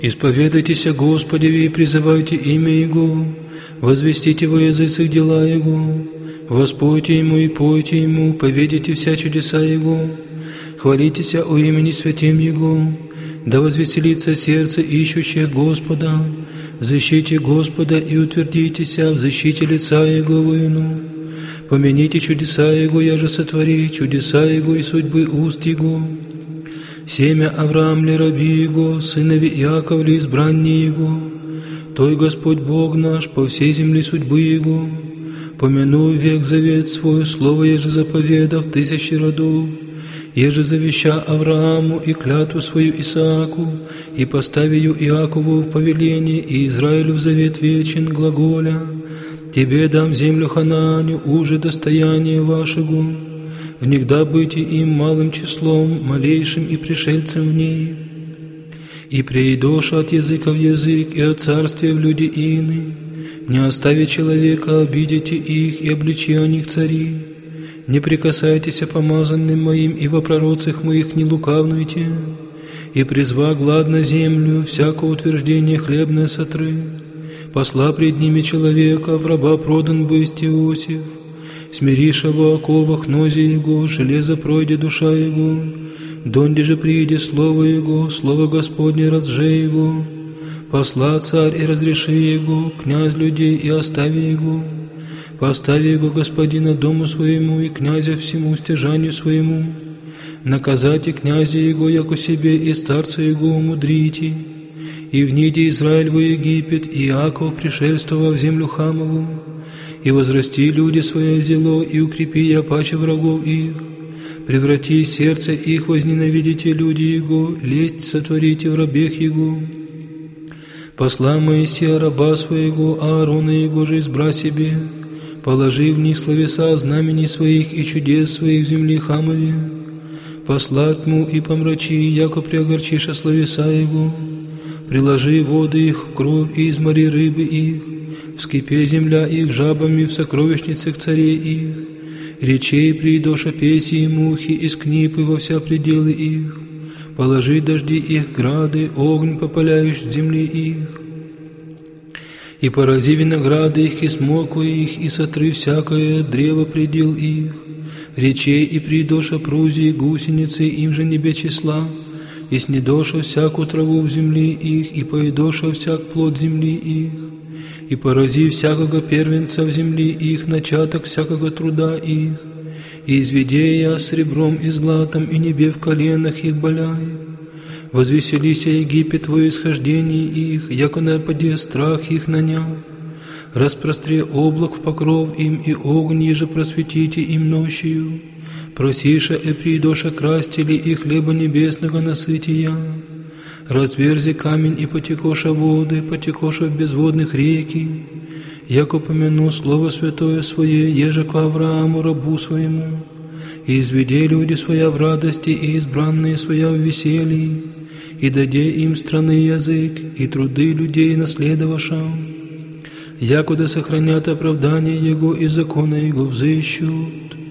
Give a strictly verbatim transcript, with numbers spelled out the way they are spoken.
Исповедайтесь о Господе и призывайте имя Его, возвестите во языцах дела Его, воспойте Ему и пойте Ему, поведите вся чудеса Его, хвалитесь о имени святым Его, да возвеселится сердце ищущих Господа, защите Господа и утвердитесь в защите лица Его воину. Помяните чудеса Его, я же сотвори, чудеса Его и судьбы уст Его. Семя Авраам ли раби Его, сынови Иаков ли избранни Его, Той Господь Бог наш по всей земле судьбы Его. Помяну век завет свой, слово еже заповедав тысячи родов, еже завеща Аврааму и клятву свою Исааку, и поставию Иакову в повеление, и Израилю в завет вечен, глаголя: Тебе дам землю Ханааню, уже достояние вашего, внегда быти им малым числом, малейшим и пришельцем в ней. И преидоша от языка в язык, и от царствия в люди ины, не остави человека, обидите их, и обличи о них цари. Не прикасайтесь о помазанным моим, и во пророцах моих не лукавнуйте, и призва глад на землю, всякое утверждение хлебное сотры. Посла пред ними человека, в раба продан бысть Иосиф, смириша во оковах нози его, железо пройде душа его, донде же прииде слово его, слово Господне разже его. Посла царь и разреши его, князь людей и остави его. Постави его господина дому своему и князя всему стяжанию своему. Наказайте князя его, яко себе, и старца его умудрите. И вниде Израиль во Египет, и Иаков пришельствовал в землю Хамову. И возрасти люди свое зело, и укрепи я паче врагов их. Преврати сердце их, возненавидите люди его, лесть сотворите в рабех его. Посла Моисея раба своего, Аарона его же избра себе, положи в них словеса знамений своих и чудес своих в земле Хамове. Посла тьму и помрачи, яко приогорчиша словеса его. Приложи воды их в кровь и измори рыбы их, вскипе земля их жабами в сокровищницах царей их, речей приидоша песи и мухи из книпы во вся пределы их, положи дожди их грады, огонь попаляешь в земле их, и порази винограды их и смоку их, и сотры всякое древо предел их, речей и приидоша прузии гусеницы им же небе числа, и снедоша всякую траву в земле их, и поедоша всяк плод земли их, и порази всякого первенца в земле их, начаток всякого труда их, и изведи я сребром и златом, и небе в коленах их боляй. Возвеселися Египет во исхождении их, яко нападе страх их наня. Распростре облак в покров им, и огонь еже просветите им ночью. Просиша и придоша крастили и хлеба небесного насытия. Разверзи камень и потекоша воды, потекоша в безводных реки. Яко помяну слово святое свое, еже к Аврааму рабу своему. И изведи люди своя в радости, и избранные своя в веселье, и даде им страны язык, и труды людей наследовавшим. Якуда сохранят оправдание Его и закона Его взыщу.